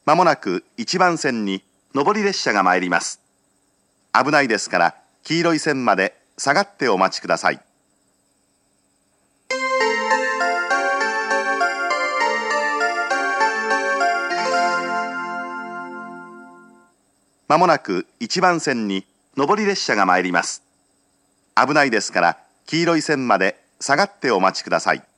まもなく1番線に上り列車が参ります。危ないですから黄色い線まで下がってお待ちください。まもなく1番線に上り列車が参ります。危ないですから黄色い線まで下がってお待ちください。